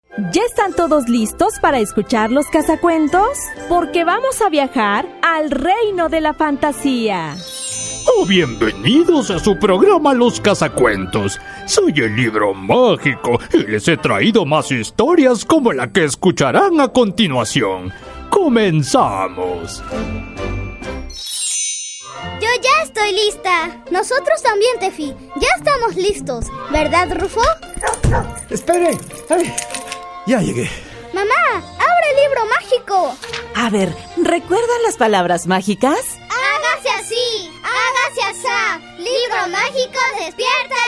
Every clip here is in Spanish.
¿Ya están todos listos para escuchar los cazacuentos? Porque vamos a viajar al reino de la fantasía. Bienvenidos a su programa Los Cazacuentos. Soy el libro mágico y les he traído más historias como la que escucharán a continuación. ¡Comenzamos! Yo ya estoy lista. Nosotros también, Tefi. Ya estamos listos, ¿verdad, Rufo? ¡Espere! ¡Ay! Ya llegué. ¡Mamá! ¡Abre el libro mágico! A ver, ¿recuerdan las palabras mágicas? ¡Hágase así! ¡Hágase asá! ¡Libro mágico, despierta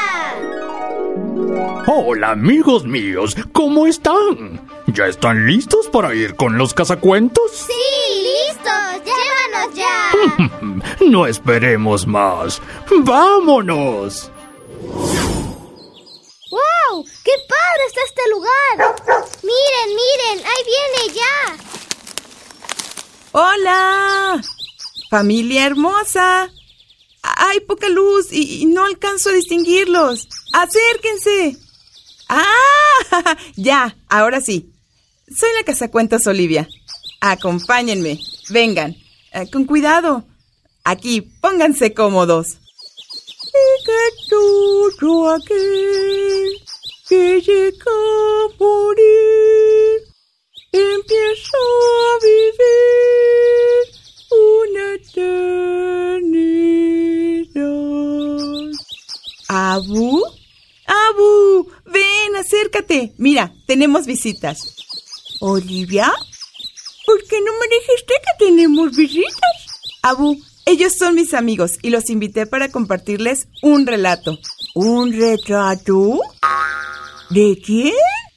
ya! Hola amigos míos, ¿cómo están? ¿Ya están listos para ir con los cazacuentos? ¡Sí, listos! ¡Llévanos ya! No esperemos más. ¡Vámonos! ¡Wow! ¡Qué padre está este lugar! ¡Miren, miren! ¡Ahí viene ya! ¡Hola! ¡Familia hermosa! Hay poca luz y no alcanzo a distinguirlos. ¡Acérquense! ¡Ah! Ya, ahora sí. Soy la cazacuentos Olivia. Acompáñenme. Vengan. Con cuidado. Aquí, pónganse cómodos. Y que todo aquel que llega a morir empieza a vivir una eternidad. ¿Abu? ¡Abu! ¡Ven, acércate! Mira, tenemos visitas. ¿Olivia? ¿Por qué no me dijiste que tenemos visitas? Abu, ellos son mis amigos y los invité para compartirles un relato. ¿Un retrato? ¿De quién?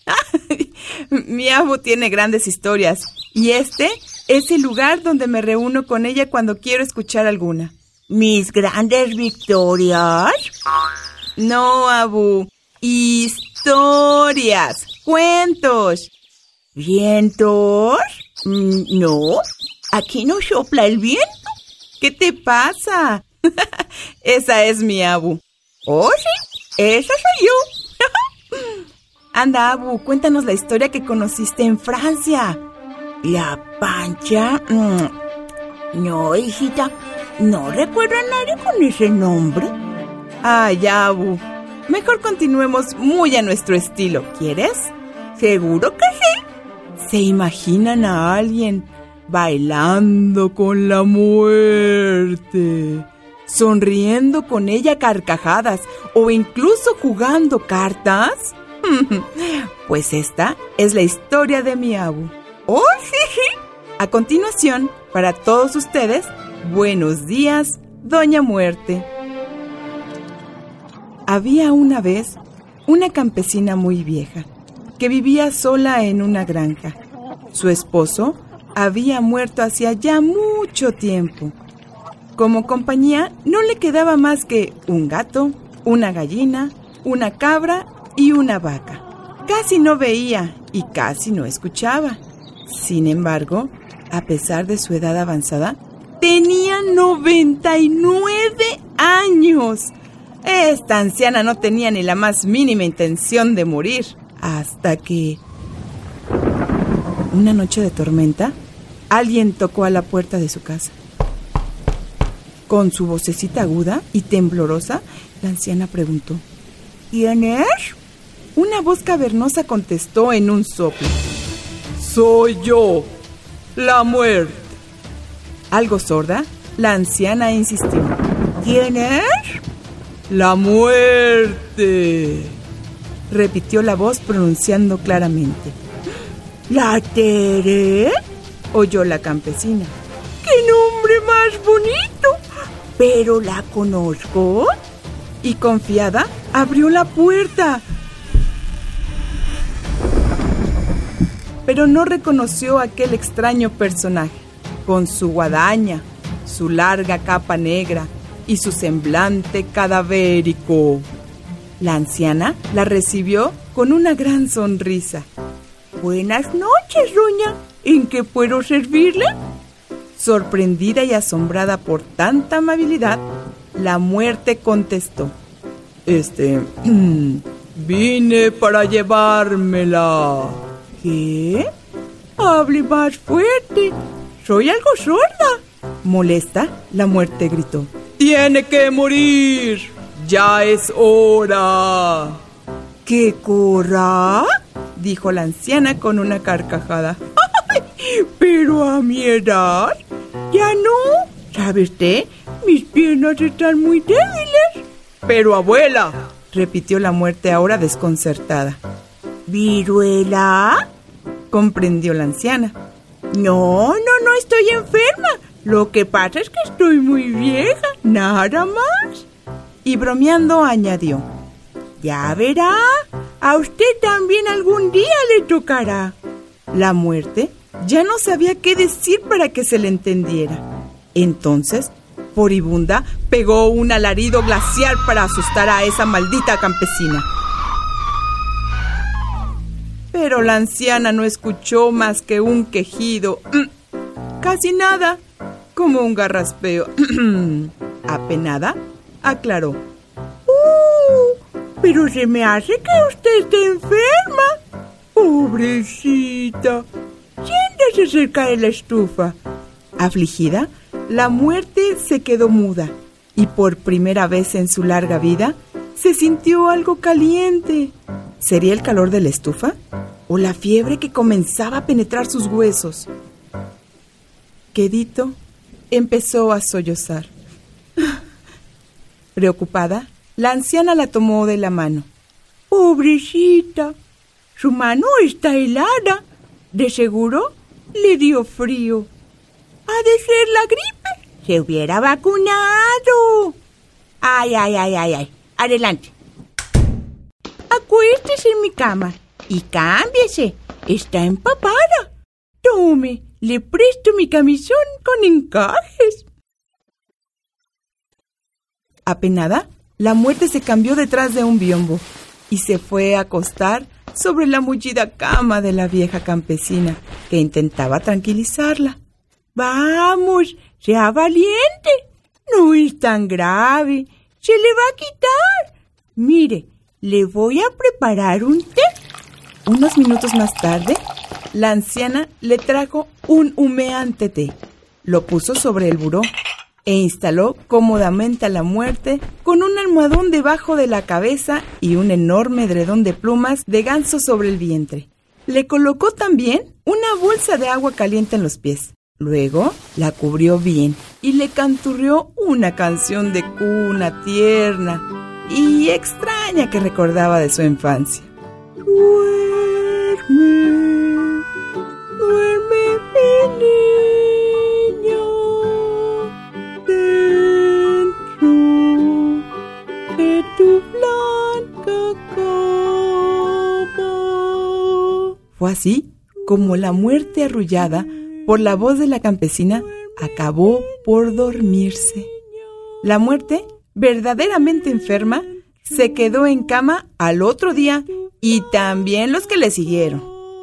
Mi Abu tiene grandes historias y este es el lugar donde me reúno con ella cuando quiero escuchar alguna. ¿Mis grandes victorias? No, Abu. Historias, cuentos. ¿Vientos? No, aquí no sopla el viento. ¿Qué te pasa? Esa es mi Abu. ¿Oh, sí? Esa soy yo. Anda, Abu, cuéntanos la historia que conociste en Francia. ¿La Pancha? No, hijita, no recuerdo a nadie con ese nombre. Ay, Abu, mejor continuemos muy a nuestro estilo, ¿quieres? ¿Seguro que sí? ¿Se imaginan a alguien bailando con la muerte, sonriendo con ella a carcajadas o incluso jugando cartas? Pues esta es la historia de mi Abu. ¡Oh, sí! A continuación, para todos ustedes, buenos días, Doña Muerte. Había una vez una campesina muy vieja que vivía sola en una granja. Su esposo había muerto hacía ya mucho tiempo. Como compañía no le quedaba más que un gato, una gallina, una cabra y una vaca. Casi no veía y casi no escuchaba. Sin embargo, a pesar de su edad avanzada, tenía 99 años. Esta anciana no tenía ni la más mínima intención de morir, hasta que una noche de tormenta, alguien tocó a la puerta de su casa. Con su vocecita aguda y temblorosa, la anciana preguntó: ¿Quién es? Una voz cavernosa contestó en un soplo: Soy yo, la muerte. Algo sorda, la anciana insistió: ¿Quién es? La muerte, repitió la voz pronunciando claramente. ¿La Tere? Oyó la campesina. ¡Qué nombre más bonito! ¿Pero la conozco? Y confiada, abrió la puerta. Pero no reconoció a aquel extraño personaje, con su guadaña, su larga capa negra y su semblante cadavérico. La anciana la recibió con una gran sonrisa. Buenas noches, doña. ¿En qué puedo servirle? Sorprendida y asombrada por tanta amabilidad, la muerte contestó: Vine para llevármela. ¿Qué? Hable más fuerte. Soy algo sorda. Molesta, la muerte gritó. ¡Tiene que morir! ¡Ya es hora! ¿Qué corra? Dijo la anciana con una carcajada. Pero a mi edad, ya no. ¿Sabe usted? Mis piernas están muy débiles. Pero abuela, repitió la muerte ahora desconcertada. ¿Viruela? Comprendió la anciana. No estoy enferma. Lo que pasa es que estoy muy vieja, nada más. Y bromeando añadió. Ya verá, a usted también algún día le tocará. La muerte ya no sabía qué decir para que se le entendiera. Entonces, furibunda, pegó un alarido glacial para asustar a esa maldita campesina. Pero la anciana no escuchó más que un quejido. Casi nada, como un garraspeo. Apenada, aclaró. Pero se me hace que usted esté enferma. Pobrecita. Siéntese cerca de la estufa. Afligida, la muerte se quedó muda y por primera vez en su larga vida se sintió algo caliente. ¿Sería el calor de la estufa? ¿O la fiebre que comenzaba a penetrar sus huesos? Quedito empezó a sollozar. Preocupada, la anciana la tomó de la mano. Pobrecita, su mano está helada. De seguro le dio frío. Ha de ser la gripe. Se hubiera vacunado. Ay. Adelante. Acuéstese en mi cama y cámbiese. Está empapada. Tome, le presto mi camisón con encajes. Apenada, la muerte se cambió detrás de un biombo y se fue a acostar sobre la mullida cama de la vieja campesina, que intentaba tranquilizarla. Vamos, sea valiente. No es tan grave. Se le va a quitar. Mire, le voy a preparar un té. Unos minutos más tarde, la anciana le trajo un humeante té. Lo puso sobre el buró e instaló cómodamente a la muerte con un almohadón debajo de la cabeza y un enorme edredón de plumas de ganso sobre el vientre. Le colocó también una bolsa de agua caliente en los pies. Luego la cubrió bien y le canturreó una canción de cuna tierna y extraña que recordaba de su infancia. Duerme, duerme mi niño, dentro de tu blanca cama. Fue así como la muerte arrullada por la voz de la campesina acabó por dormirse. La muerte, verdaderamente enferma, se quedó en cama al otro día y también los que le siguieron.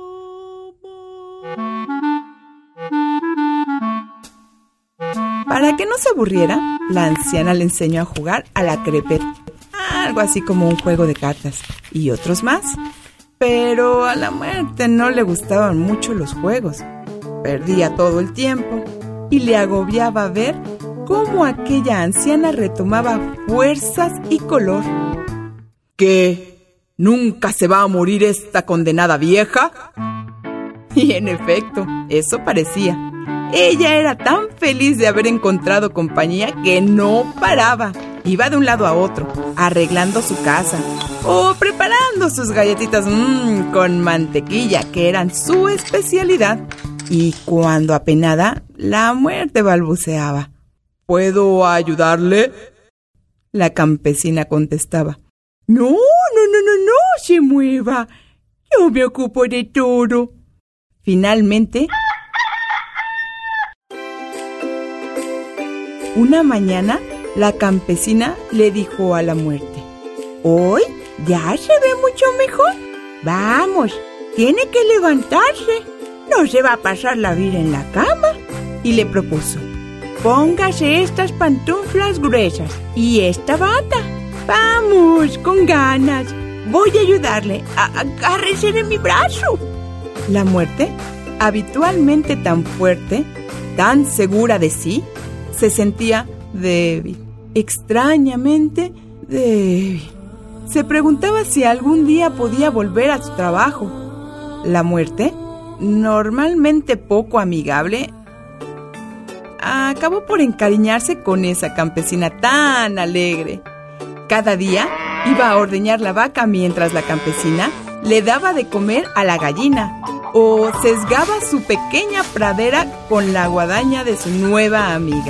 Para que no se aburriera, la anciana le enseñó a jugar a la crepet, algo así como un juego de cartas, y otros más. Pero a la muerte no le gustaban mucho los juegos. Perdía todo el tiempo y le agobiaba ver cómo aquella anciana retomaba fuerzas y color. ¿Qué? ¿Nunca se va a morir esta condenada vieja? Y en efecto, eso parecía. Ella era tan feliz de haber encontrado compañía que no paraba. Iba de un lado a otro, arreglando su casa o preparando sus galletitas con mantequilla, que eran su especialidad. Y cuando apenada, la muerte balbuceaba. ¿Puedo ayudarle? La campesina contestaba. No se mueva. Yo me ocupo de todo. Finalmente, una mañana, la campesina le dijo a la muerte. Hoy ya se ve mucho mejor. Vamos, tiene que levantarse. No se va a pasar la vida en la cama. Y le propuso. Póngase estas pantuflas gruesas y esta bata. Vamos, con ganas. Voy a ayudarle. Agárrese de mi brazo. La muerte, habitualmente tan fuerte, tan segura de sí, se sentía débil, extrañamente débil. Se preguntaba si algún día podía volver a su trabajo. La muerte, normalmente poco amigable, acabó por encariñarse con esa campesina tan alegre. Cada día iba a ordeñar la vaca mientras la campesina le daba de comer a la gallina o sesgaba su pequeña pradera con la guadaña de su nueva amiga.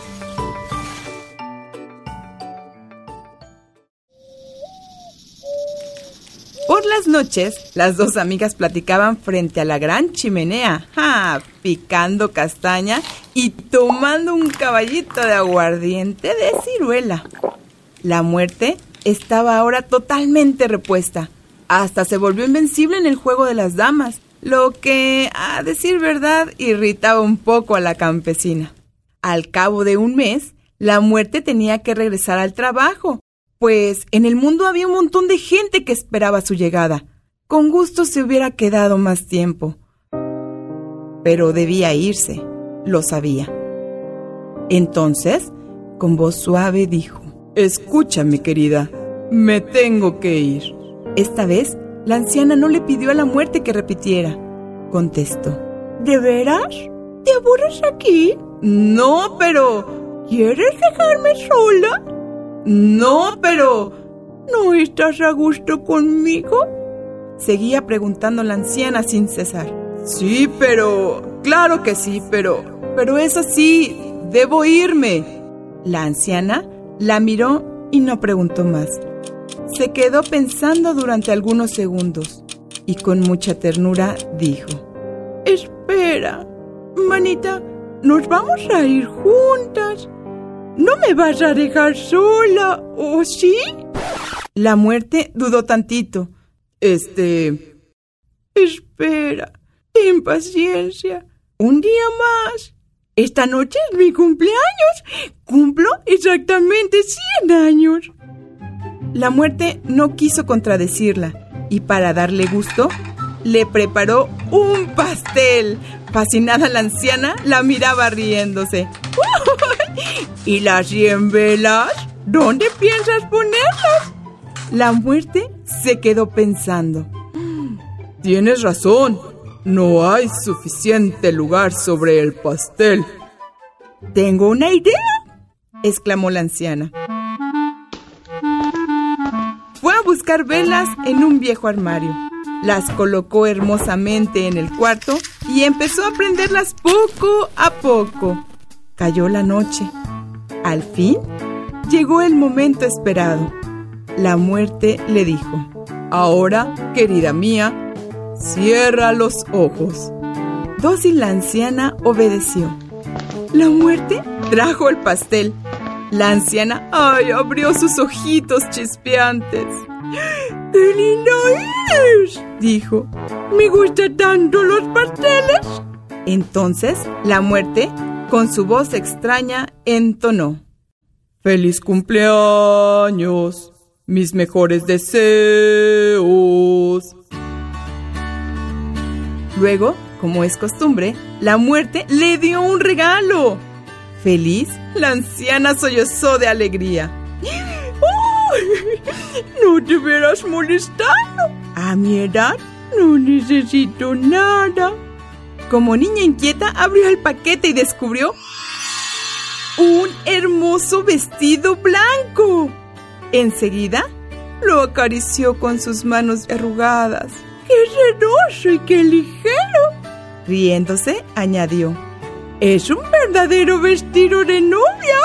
Por las noches, las dos amigas platicaban frente a la gran chimenea, picando castaña y tomando un caballito de aguardiente de ciruela. La muerte estaba ahora totalmente repuesta. Hasta se volvió invencible en el juego de las damas, lo que, a decir verdad, irritaba un poco a la campesina. Al cabo de un mes, la muerte tenía que regresar al trabajo, pues en el mundo había un montón de gente que esperaba su llegada. Con gusto se hubiera quedado más tiempo. Pero debía irse, lo sabía. Entonces, con voz suave dijo: «Escúchame, querida, me tengo que ir». Esta vez, la anciana no le pidió a la muerte que repitiera. Contestó: «¿De veras? ¿Te aburres aquí?» «No, pero...» «¿Quieres dejarme sola?» «No, pero...» «¿No estás a gusto conmigo?» Seguía preguntando la anciana sin cesar. «Sí, pero... Claro que sí, pero es así. Debo irme». La anciana la miró y no preguntó más. Se quedó pensando durante algunos segundos y con mucha ternura dijo: «Espera, manita, nos vamos a ir juntas. ¿No me vas a dejar sola, o sí?» La muerte dudó tantito. Espera, ten paciencia. Un día más. Esta noche es mi cumpleaños. Cumplo exactamente 100 años. La muerte no quiso contradecirla y para darle gusto, le preparó un pastel. Fascinada la anciana la miraba riéndose. ¿Y las 100 velas? ¿Dónde piensas ponerlas? La muerte se quedó pensando. Tienes razón, no hay suficiente lugar sobre el pastel. Tengo una idea, exclamó la anciana. Fue a buscar velas en un viejo armario. Las colocó hermosamente en el cuarto y empezó a prenderlas poco a poco. Cayó la noche. Al fin, llegó el momento esperado. La muerte le dijo: «Ahora, querida mía, cierra los ojos». Dócil la anciana obedeció. La muerte trajo el pastel. La anciana, abrió sus ojitos chispeantes. «¡Qué lindo es!», dijo. «Me gustan tanto los pasteles». Entonces, la muerte, con su voz extraña, entonó: «¡Feliz cumpleaños! Mis mejores deseos». Luego, como es costumbre, la muerte le dio un regalo. Feliz, la anciana sollozó de alegría. «No te verás molestando. A mi edad no necesito nada». Como niña inquieta, abrió el paquete y descubrió un hermoso vestido blanco. Enseguida, lo acarició con sus manos arrugadas. «¡Qué sedoso y qué ligero!». Riéndose, añadió: «Es un verdadero vestido de novia».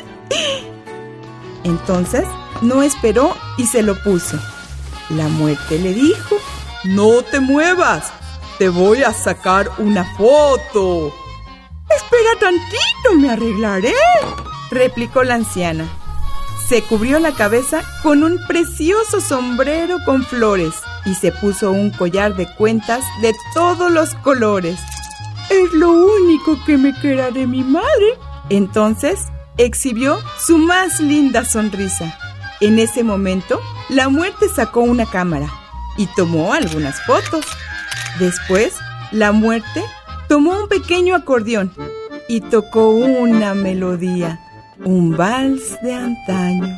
Entonces, no esperó y se lo puso. La muerte le dijo: «No te muevas, te voy a sacar una foto». «Espera tantito, me arreglaré», replicó la anciana. Se cubrió la cabeza con un precioso sombrero con flores y se puso un collar de cuentas de todos los colores. «Es lo único que me queda de mi madre». Entonces exhibió su más linda sonrisa. En ese momento, la muerte sacó una cámara y tomó algunas fotos. Después, la muerte tomó un pequeño acordeón y tocó una melodía, un vals de antaño.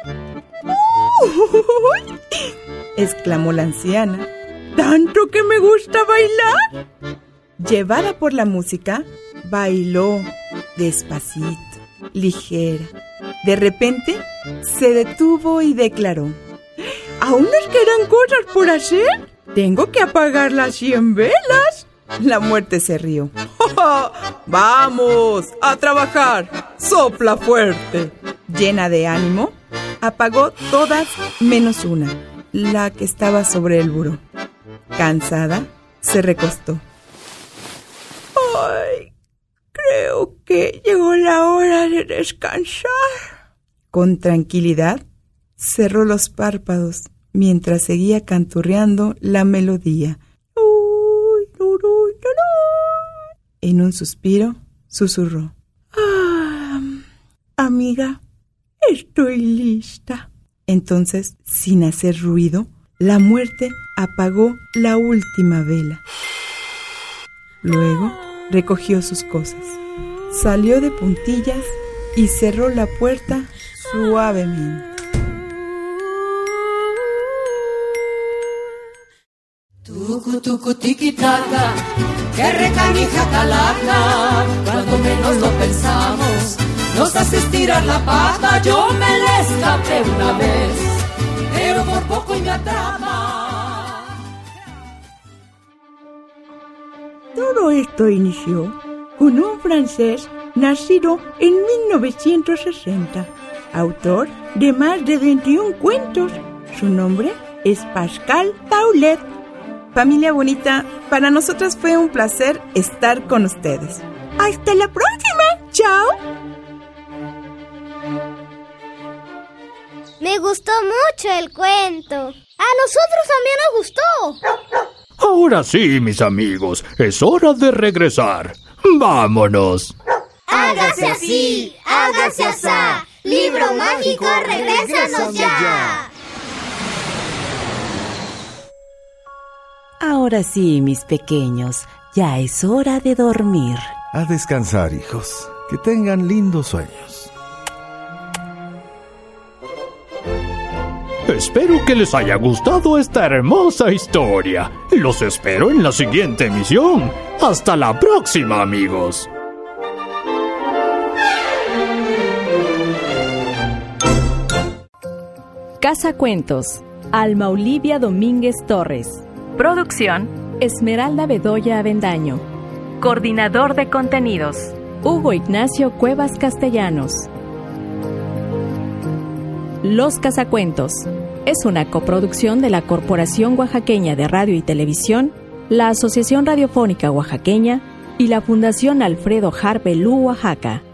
Exclamó la anciana. ¡Tanto que me gusta bailar! Llevada por la música, bailó despacito, ligera. De repente, se detuvo y declaró: ¿aún nos quedan cosas por hacer? ¿Tengo que apagar las 100 velas? La muerte se rió. ¡Vamos, a trabajar! ¡Sopla fuerte! Llena de ánimo, apagó todas menos una, la que estaba sobre el buró. Cansada, se recostó. ¡Ay! Creo que llegó la hora de descansar. Con tranquilidad, cerró los párpados mientras seguía canturreando la melodía. En un suspiro, susurró: amiga, estoy lista. Entonces, sin hacer ruido, la muerte apagó la última vela. Luego, recogió sus cosas, salió de puntillas y cerró la puerta suavemente. Tucu, tucu, tiquitaca, que recanija calaca. Cuando menos lo pensamos, nos hace estirar la pata. Yo me le escapé una vez, pero por poco y me atrapa. Todo esto inició con un francés nacido en 1960, autor de más de 21 cuentos. Su nombre es Pascal Taulet. Familia bonita, para nosotras fue un placer estar con ustedes. ¡Hasta la próxima! ¡Chao! Me gustó mucho el cuento. A nosotros también nos gustó. Ahora sí, mis amigos, es hora de regresar. ¡Vámonos! ¡Hágase así! ¡Hágase asá! ¡Libro mágico, regrésanos ya! Ahora sí, mis pequeños, ya es hora de dormir. A descansar, hijos. Que tengan lindos sueños. Espero que les haya gustado esta hermosa historia. Los espero en la siguiente emisión. ¡Hasta la próxima, amigos! Casacuentos, Alma Olivia Domínguez Torres. Producción, Esmeralda Bedoya Avendaño. Coordinador de contenidos, Hugo Ignacio Cuevas Castellanos. Los Casacuentos es una coproducción de la Corporación Oaxaqueña de Radio y Televisión, la Asociación Radiofónica Oaxaqueña y la Fundación Alfredo Harpe Lu Oaxaca.